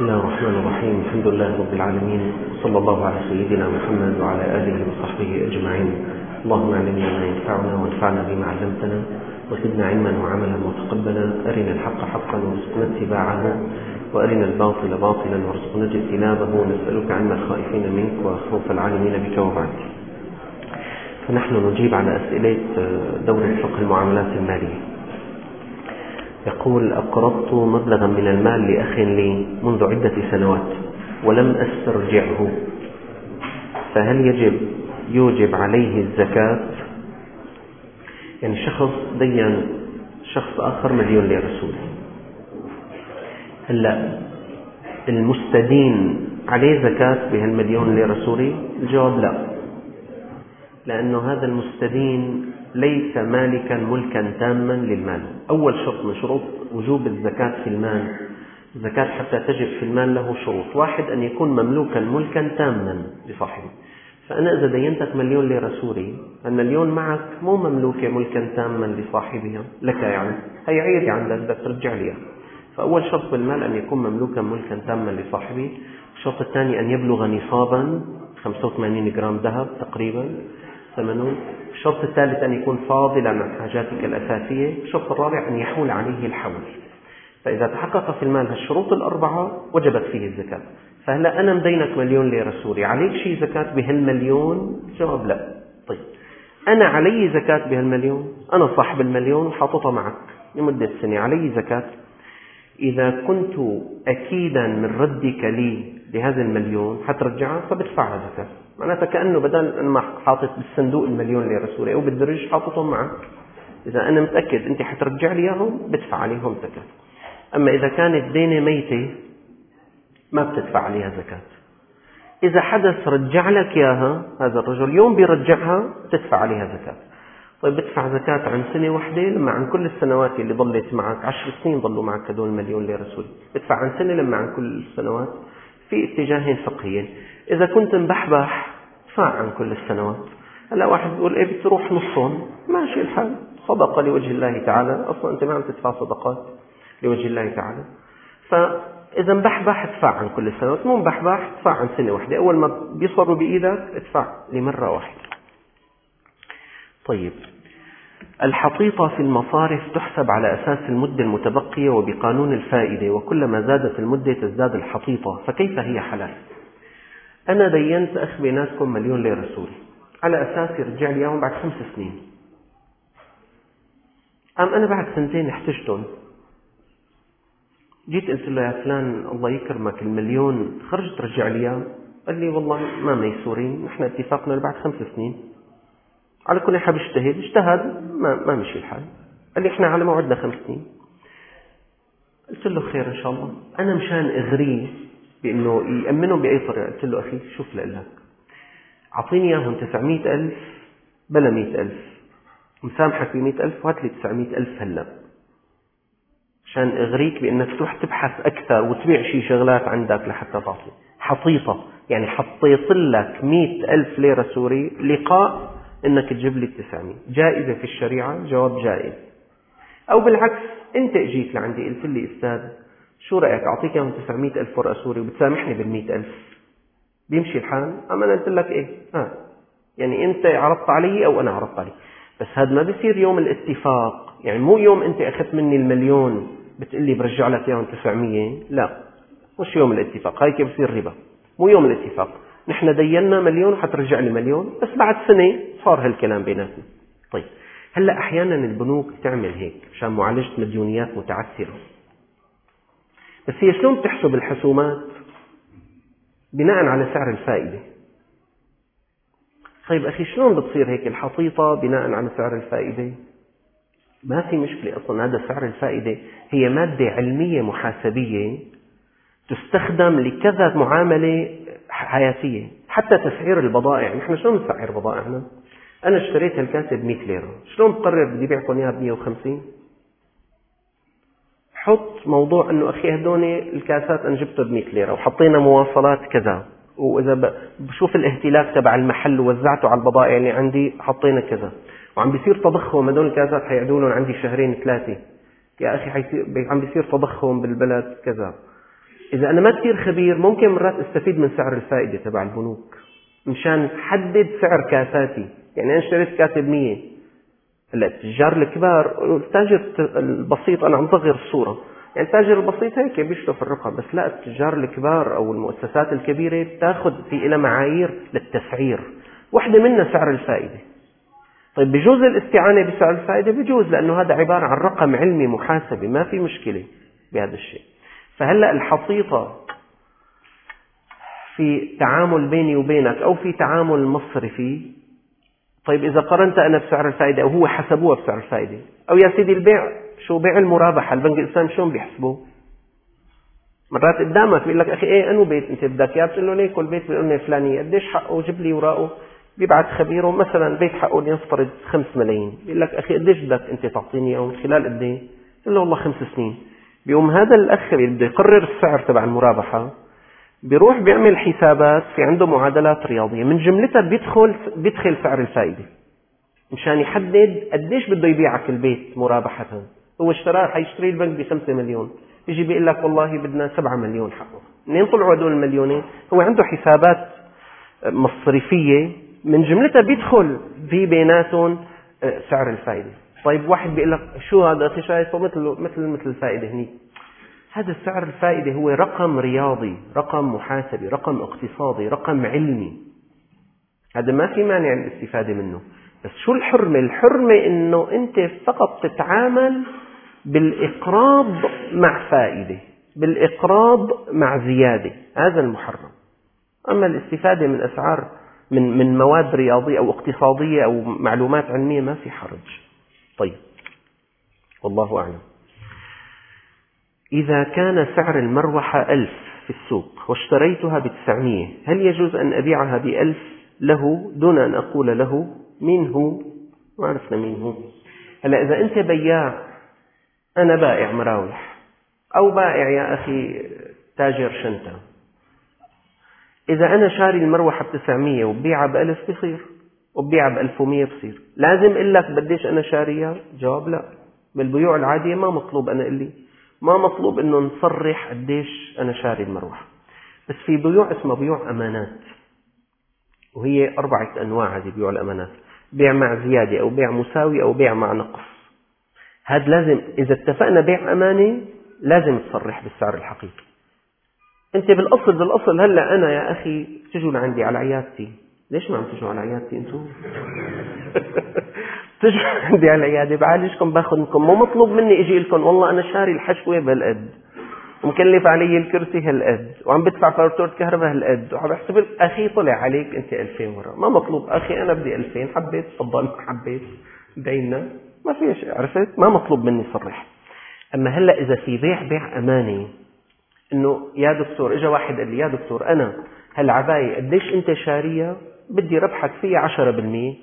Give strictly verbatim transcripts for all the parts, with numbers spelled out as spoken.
بسم الله الرحمن الرحيم. الحمد لله رب العالمين، صلى الله على سيدنا محمد وعلى آله وصحبه أجمعين. اللهم علمنا ما ينفعنا وانفعنا بما علمتنا وزدنا علما وعملا متقبلا. أرنا الحق حقا وارزقنا اتباعه، وأرنا الباطل باطلا وارزقنا اجتنابه. نسألك علم الخائفين منك وخوف العالمين بك وبعد. فنحن نجيب على أسئلة دورة فقه المعاملات المالية. يقول: أقرضت مبلغا من المال لأخ لي منذ عدة سنوات ولم أسترجعه، فهل يجب يوجب عليه الزكاة؟ يعني شخص دين شخص آخر مليون ليرة سوري، هلأ المستدين عليه زكاة بهالمليون ليرة سوري؟ الجواب لا، لأنه هذا المستدين ليس مالكا ملكا تاما للمال. أول شرط من شروط وجوب الزكاة في المال، الزكاة حتى تجب في المال له شروط: واحد، أن يكون مملوكا ملكا تاما لصاحبه. فأنا إذا دينتك مليون ليرة سوري، المليون معك مو مملوكة ملكا تاما لصاحبها لك، يعني هي عيدي عندك بدك ترجع لي. فأول شرط بالمال أن يكون مملوكا ملكا تاما لصاحبه. الشرط الثاني أن يبلغ نصابا خمسة وثمانين جرام ذهب تقريبا ثمنه. الشرط الثالث أن يكون فاضلا عن حاجاتك الأساسية. الشرط الرابع أن يحول عليه الحول. فإذا تحقق في المال هالشروط الأربعة وجبت فيه الزكاة. فهلا أنا مدينك مليون ليرة سوري، عليك شيء زكاة بهالمليون؟ جواب لا. طيب أنا علي زكاة بهالمليون، أنا صاحب المليون وحاططها معك لمدة سنة، علي زكاة. إذا كنت أكيدا من ردك لي لهذا المليون حترجعها فبدفعها زكاة. معناتها كأنه بدل أن ما حاطط بالصندوق المليون ليرة سوري أو بالدرج حاططهم معك، إذا أنا متأكد أنت حترجع لي إياهم بدفع عليهم زكاة. أما إذا كانت دينة ميتة ما بتدفع عليها زكاة. إذا حدث رجع لك إياها هذا الرجل يوم بيرجعها تدفع عليها زكاة. طيب بدفع زكاة عن سنة واحدة لما عن كل السنوات اللي ضلت معك؟ عشر سنين ضلوا معك هذول المليون ليرة سوري، بدفع عن سنة لما عن كل السنوات؟ في اتجاهين فقهيين. إذا كنت مبحبح دفع عن كل السنوات. هلا واحد بيقول إيه بتروح نصهم، ماشي الحال، صدقة لوجه الله تعالى، أصلا أنت ما عم تدفع صدقات لوجه الله تعالى. فإذا مبحبح ادفع عن كل السنوات، مو مبحبح ادفع عن سنة واحدة، أول ما بيصروا بإيدك ادفع لمرة واحدة. طيب الحطيطة في المصارف تحسب على أساس المدة المتبقية وبقانون الفائدة، وكلما زادت المدة تزداد الحطيطة، فكيف هي حلال؟ أنا دينت أخ بيناتكم مليون ليرة سوري على أساس يرجع لي إياهم بعد خمس سنين. أم أنا بعد سنتين احتجتهم، جيت قلت له يا فلان الله يكرمك المليون خرج ترجع لي إياه، قال لي والله ما ميسورين، نحن اتفاقنا بعد خمس سنين. على كل حال اجتهد اجتهد ما, ما مشي الحال، قال لي احنا على موعدنا خمس سنين. قلت له خير ان شاء الله. انا مشان اغريه بانه يأمنهم باي طريقه قلت له اخي شوف لك اعطيني اياهم تسعمائة ألف بلا مئة ألف، مسامحك بمئة ألف وهات لي تسعمائة ألف هلا، عشان اغريك بانك تروح تبحث اكثر وتبيع شي شغلات عندك لحتى تعطي حطيطه. يعني حطيت لك مئة ألف ليره سوري لقاء انك تجيب لي التسعمائة. جائزة في الشريعة؟ جواب جائز. او بالعكس انت اجيت لعندي قلت لي استاذ شو رأيك اعطيك اياهم تسعمائة ألف ورقة سوري وبتسامحني بالمئة ألف، بيمشي الحال؟ اما انا قلت لك ايه ها يعني انت عرضت علي او انا عرضت علي، بس هذا ما بيصير يوم الاتفاق. يعني مو يوم انت اخذت مني المليون بتقول لي برجع لك اياهم تسعمائة، لا مش يوم الاتفاق، هاي كيف بصير ربا. مو يوم الاتفاق، نحن دينا مليون حترجع لي مليون، بس بعد سنة صار هالكلام بيناتنا. طيب هلأ أحيانا البنوك تعمل هيك عشان معالجة مديونيات متعثرة، بس هي شلون بتحسب الحسومات؟ بناء على سعر الفائدة. طيب أخي شلون بتصير هيك الحطيطة بناء على سعر الفائدة؟ ما في مشكلة أصلا، هذا سعر الفائدة هي مادة علمية محاسبية تستخدم لكذا معاملة حياتية، حتى تسعير البضائع. نحن شلون نسعر بضائعنا؟ أنا اشتريت هالكاسة بمئة ليرة، شلون بقرر بدي بيعكم إياها بمئة وخمسين؟ حط موضوع أنه أخي هدوني الكاسات أنا جبته بمئة ليرة وحطينا مواصلات كذا، وإذا بشوف الاهتلاك تبع المحل ووزعته على البضائع اللي عندي حطينا كذا، وعم بيصير تضخم، هدول الكاسات حيعدولهم عندي شهرين ثلاثة، يا أخي حيصير عم بيصير تضخم بالبلد كذا. إذا أنا ما كثير خبير ممكن مرات استفيد من سعر الفائدة تبع البنوك مشان حدد سعر كاساتي. يعني أنا اشتريت كاسة بمية، هلا التجار الكبار، التاجر البسيط أنا عم صغر الصورة، يعني التاجر البسيط هيك بيشتغل في الرقم، بس لا التجار الكبار أو المؤسسات الكبيرة بتاخذ في إلى معايير للتسعير، واحدة منها سعر الفائدة. طيب بجوز الاستعانة بسعر الفائدة؟ بجوز، لأنه هذا عبارة عن رقم علمي محاسبي، ما في مشكلة بهذا الشيء. فهلأ الحصيطة في تعامل بيني وبينك أو في تعامل مصرفي، طيب إذا قرنت أنا بسعر الفائدة أو هو حسبوها بسعر الفائدة، أو يا سيدي البيع شو بيع المرابحة، البنك الإسلام شلون بيحسبوه؟ مرات قدامك بيقول لك أخي إيه أنو بيت أنت بدك إياه؟ بتقول له ليه كل بيت بالقرنة الفلانية قديش حقه؟ جيب لي وراءه. بيبعت خبيره مثلا بيت حقه لنفترض خمس ملايين، بيقول لك أخي قديش بدك أنت تعطيني أو من خلال قد إيه؟ بيقول له والله خمس سنين. بيقوم هذا الأخ اللي بده يقرر السعر تبع المرابحة بيروح بيعمل حسابات، في عنده معادلات رياضية من جملتها بيدخل بيدخل سعر الفائدة مشان يحدد قديش بده يبيعك البيت مرابحة. هو اشتراه حيشتري البنك بخمسة مليون، يجي بيقول لك والله بدنا سبعة مليون حقه. منين طلعوا هدول المليونين؟ هو عنده حسابات مصرفية من جملتها بيدخل في بيناتهم سعر الفائدة. طيب واحد بيقول لك شو هذا أخي شايفه مثل مثل مثل الفائدة هني؟ هذا السعر الفائدة هو رقم رياضي، رقم محاسبي، رقم اقتصادي، رقم علمي، هذا ما في مانع الاستفادة منه. بس شو الحرمة؟ الحرمة إنه أنت فقط تتعامل بالإقراض مع فائدة، بالإقراض مع زيادة، هذا المحرم. أما الاستفادة من أسعار من من مواد رياضية أو اقتصادية أو معلومات علمية ما في حرج. طيب والله أعلم. إذا كان سعر المروحة ألف في السوق واشتريتها بتسعمية، هل يجوز أن أبيعها بألف له دون أن أقول له مين هو؟ ما عرفنا مين هو. هلا إذا أنت بياع، أنا بائع مراوح أو بائع يا أخي تاجر شنطة، إذا أنا شاري المروحة بتسعمية وببيعها بألف بصير، وببيعها بألف ومية بصير، لازم أقول لك بديش أنا شاريها؟ جواب لا. بالبيوع العادية ما مطلوب أنا أقول لي، ما مطلوب إنه نصرح قديش أنا شاري المروحة. بس في بيوع اسمها بيوع أمانات، وهي أربعة أنواع هذه بيوع الأمانات، بيع مع زيادة أو بيع مساوي أو بيع مع نقص. هذا لازم إذا اتفقنا بيع أمانة لازم تصرح بالسعر الحقيقي. أنت بالأصل بالأصل هلأ أنا يا أخي تجوا لعندي على عيادتي، ليش ما عم تجوا على عيادتي أنتم؟ تجوا عندي على العيادة بعالجكم باخذ منكم، مو مطلوب مني اجي لكم والله انا شاري الحشوة بهالقد ومكلف علي الكرسي هالقد وعم بدفع فاتورة كهرباء هالقد وعم بحسب لك. اخي طلع عليك انت ألفين ورا، ما مطلوب اخي انا بدي ألفين، حبيت تفضل، ما حبيت دينا ما في شيء، عرفت؟ ما مطلوب مني صرح. اما هلا اذا في بيع بيع اماني، انه يا دكتور اجى واحد قال لي يا دكتور انا هالعباية قديش انت شارية، بدي ربحك فيها عشرة بالمية،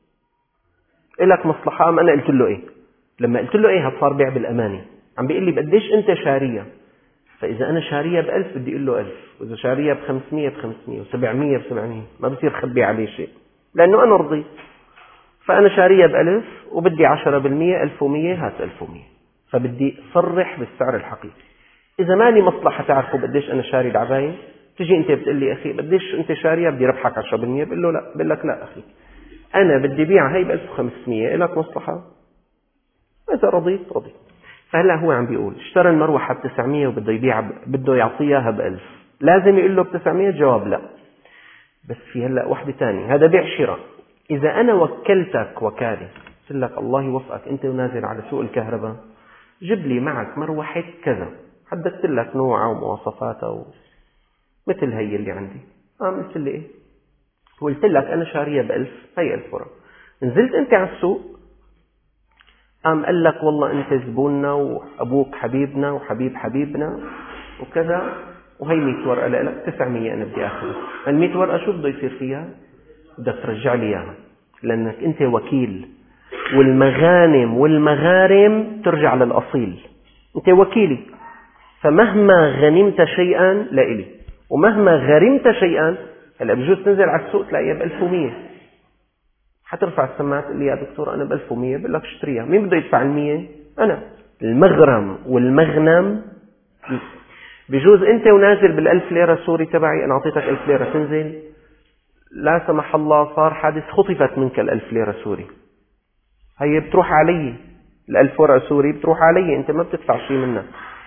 إلك مصلحة؟ أم أنا قلت له إيه؟ لما قلت له إيه هتصار بيع بالأمانة. عم بيقول لي بديش أنت شارية، فإذا أنا شارية بألف بدي أقول له ألف، وإذا شارية بخمسمية بخمسمية وسبعمية بسبعمية، ما بصير خبي عليه شيء لأنه أنا رضيت. فأنا شارية بألف وبدي عشرة بالمية، ألف ومية، هات ألف ومية، فبدي صرح بالسعر الحقيقي. إذا ما لي مصلحة تعرفوا بديش أنا شاري العباية، تجي أنت بتقول لي أخي بديش أنت شارية بدي ربحك عشرة بالمية، بقول له لا، بقول لك لا أخي أنا بدي بيع هاي بألف وخمسمية، إلك مصلحة؟ إذا رضيت رضيت. فهلا هو عم بيقول اشترى المروحة بتسعمية وبده يبيع، بده يعطيها بألف، لازم يقول له بتسعمية؟ جواب لا. بس في هلا واحدة تانية، هذا بيع شراء. إذا أنا وكلتك وكالة، قلت لك الله يوفقك أنت ونازل على سوق الكهرباء جيب لي معك مروحة كذا، حددت لك نوعها ومواصفاتها مثل هي اللي عندي، قام قلت لي إيه؟ قلت لك أنا شارية بألف، هي ألف ورا. نزلت أنت على السوق، قام قال لك والله أنت زبوننا وأبوك حبيبنا وحبيب حبيبنا وكذا، وهي مية ورقة لك تسعمية أنا بدي أخذها. المية ورقة شو بده يصير فيها؟ بدك ترجع لي إياها، لأنك أنت وكيل، والمغانم والمغارم ترجع للأصيل، أنت وكيلي، فمهما غنمت شيئا لإلي ومهما غرمت شيئا. هلا بجوز تنزل على السوق تلاقيها بألف ومية، حترفع السماعات تقول لي يا دكتور أنا بألف ومية، بقول لك اشتريها. مين بده يدفع المية؟ أنا. المغرم والمغنم بجوز أنت ونازل بالألف ليرة سوري تبعي، أنا أعطيتك ألف ليرة تنزل، لا سمح الله صار حادث خطفت منك الألف ليرة سوري، هي بتروح علي، الألف ورقة سوري بتروح علي، أنت ما بتدفع شيء منها.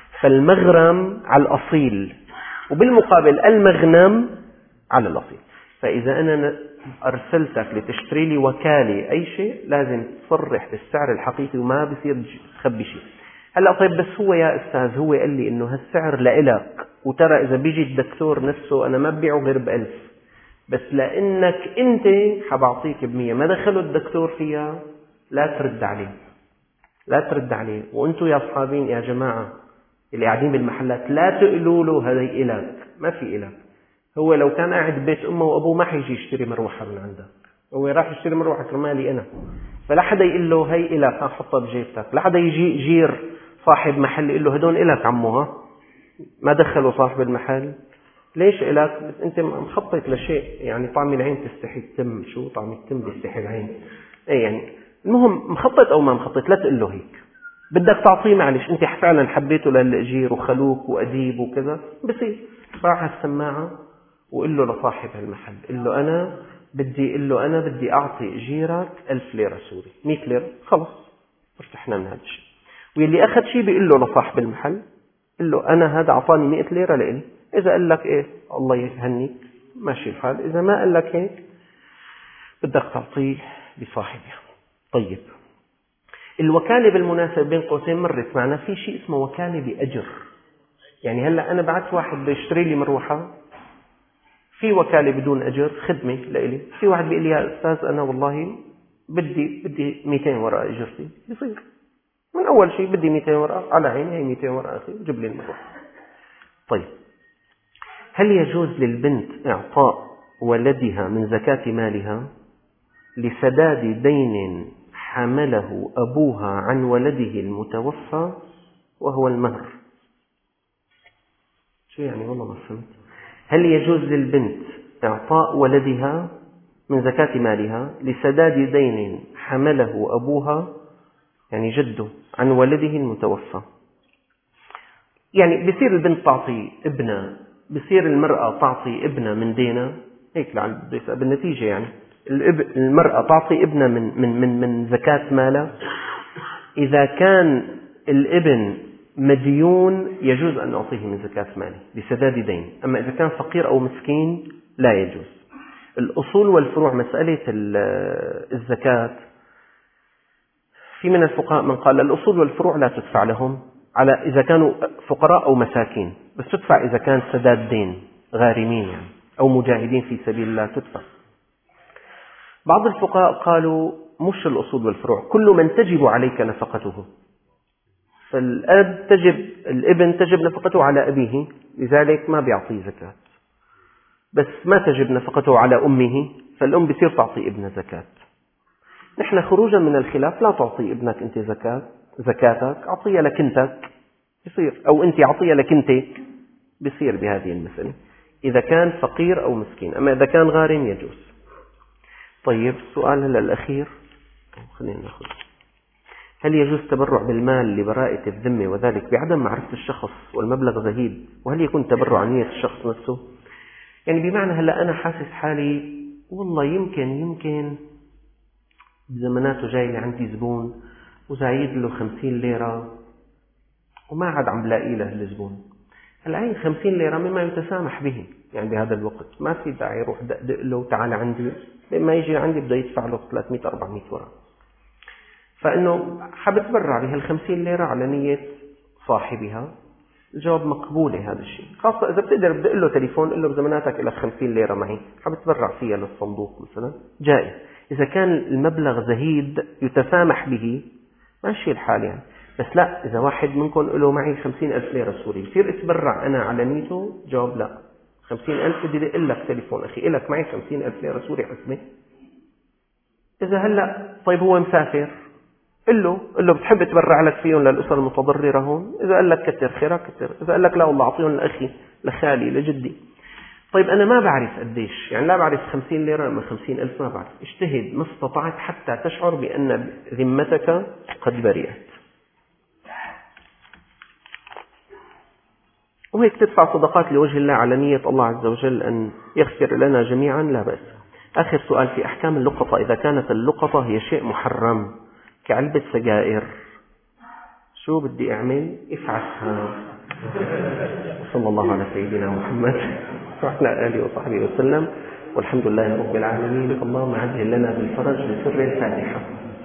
فالمغرم على الأصيل، وبالمقابل المغنم على الأصيل. فإذا أنا أرسلتك لتشتري لي وكالة أي شيء لازم تصرح بالسعر الحقيقي وما بصير تخبي شيء. هلأ طيب بس هو يا أستاذ هو قال لي إنه هالسعر لإلك، وترى إذا بيجي الدكتور نفسه أنا ما ببيعه غير بألف، بس لأنك أنت حبعطيك بمية، ما دخلوا الدكتور فيها لا ترد عليه، لا ترد عليه. وأنتوا يا أصحابين يا جماعة اللي قاعدين بالمحلات لا تقولوا له هذا إلك، ما في إلك. هو لو كان قاعد بيت أمه وأبوه ما حيجي يشتري مروحة من عندك، هو راح يشتري مروحة كرمالي أنا، فلا حدا يقول له هي إلك حطها بجيبتك، لا حدا يجي جير صاحب محل يقول له هدول إلك عمو، ها ما دخلوا صاحب المحل. ليش إلك؟ بس أنت مخطط لشيء، يعني طعم العين تستحي التم، شو طعم التم بيستحي العين، أي يعني المهم مخطط أو ما مخطط لا تقول له هيك، بدك تعطيه معلش أنت فعلا حبيته للأجير وخلوك وأديب وكذا، بصير باع السماعة وقل له لصاحب المحل، قل له أنا بدي قل له أنا بدي أعطي أجيرك ألف ليرة سوري، مئة ليرة، خلص ارتحنا من هذا الشيء. واللي أخذ شيء بيقول له لصاحب المحل، قل له أنا هذا أعطاني مئة ليرة لإلي، إذا قال لك إيه الله يهنيك ماشي الحال، إذا ما قال لك هيك بدك تعطيه لصاحبها. طيب الوكالة بالمناسبة بين قوسين مرت معنا في شيء اسمه وكالة بأجر. يعني هلأ أنا بعت واحد بده يشتري لي مروحة، في وكالة بدون أجر خدمة لإلي، في واحد بيقول لي يا أستاذ أنا والله بدي بدي مئتين ورقة أجرتي، بيصير من أول شيء بدي مئتين ورقة على عيني، هي مئتين ورقة أخي جيب لي المروحة. طيب هل يجوز للبنت إعطاء ولدها من زكاة مالها لسداد دين حمله أبوها عن ولده المتوفى وهو المهر؟ شو يعني والله ما فهمت. هل يجوز للبنت إعطاء ولدها من زكاة مالها لسداد دين حمله أبوها يعني جده عن ولده المتوفى؟ يعني بصير البنت تعطي ابنها، بصير المرأة تعطي ابنها من دينها، هيك لعل بده يسأل بالنتيجة، يعني المرأة تعطي ابنها من من من من زكاة مالها. إذا كان الابن مديون يجوز أن نعطيه من زكاة ماله لسداد دين، أما إذا كان فقير أو مسكين لا يجوز. الأصول والفروع مسألة الزكاة في من الفقهاء من قال الأصول والفروع لا تدفع لهم على إذا كانوا فقراء أو مساكين، بس تدفع إذا كان سداد دين غارمين يعني أو مجاهدين في سبيل الله تدفع. بعض الفقهاء قالوا مش الأصول والفروع، كل من تجب عليك نفقته، فالأب تجب الابن تجب نفقته على أبيه لذلك ما بيعطي زكاة، بس ما تجب نفقته على أمه فالأم بصير تعطي ابن زكاة. نحن خروجا من الخلاف لا تعطي ابنك أنت زكاة زكاتك، أعطيها لكنتك بصير، أو أنت أعطيها لكنتك بصير بهذه المسألة إذا كان فقير أو مسكين، أما إذا كان غارم يجوز. طيب السؤال هلا الأخير خلينا نأخذ، هل يجوز تبرع بالمال لبراءة الذمة وذلك بعدم معرفة الشخص والمبلغ زهيد، وهل يكون تبرع عن نية الشخص نفسه؟ يعني بمعنى هلا أنا حاسس حالي والله يمكن يمكن بزماناته جاي لي عندي زبون وزايد له خمسين ليرة وما عاد عم بلاقي له الزبون، هلا هي خمسين ليرة مما يتسامح به، يعني بهذا الوقت ما في داعي يروح دق له تعال عندي، لما يجي عندي بده يدفع له ثلاثمئة أربعمئة ورقة. فإنه حبتبرع بهالخمسين ليرة على نية صاحبها، الجواب مقبولة هذا الشيء، خاصة إذا بتقدر بدق له تليفون قل له بزماناتك إلى خمسين ليرة معي حبتبرع فيها للصندوق مثلا، جائز. إذا كان المبلغ زهيد يتسامح به ماشي الحال يعني، بس لا إذا واحد منكم له معي خمسين ألف ليرة سوري يصير اتبرع أنا على نيته، جواب لا، خمسين ألف بدي دق لك تليفون أخي إلك معي خمسين ألف ليرة سوري حسبي. إذا هلأ طيب هو مسافر قل له قل له بتحب تبرع لك فيهم للأسر المتضررة هون، إذا قال لك كتر خيرك كتر، إذا قال لك لا والله أعطيهم لأخي لخالي لجدي. طيب أنا ما بعرف قديش، يعني لا بعرف خمسين ليرة من خمسين ألف ما بعرف، اجتهد ما استطعت حتى تشعر بأن ذمتك قد برئت. وهيك تدفع صدقات لوجه الله على نية الله عز وجل أن يغفر لنا جميعا، لا بأس. آخر سؤال في أحكام اللقطة. إذا كانت اللقطة هي شيء محرم كعلبة سجائر، شو بدي أعمل؟ افعسها. صلى الله على سيدنا محمد وعلى آله وصحبه وسلم، والحمد لله رب العالمين. اللهم عجل لنا بالفرج بسر الفاتحة.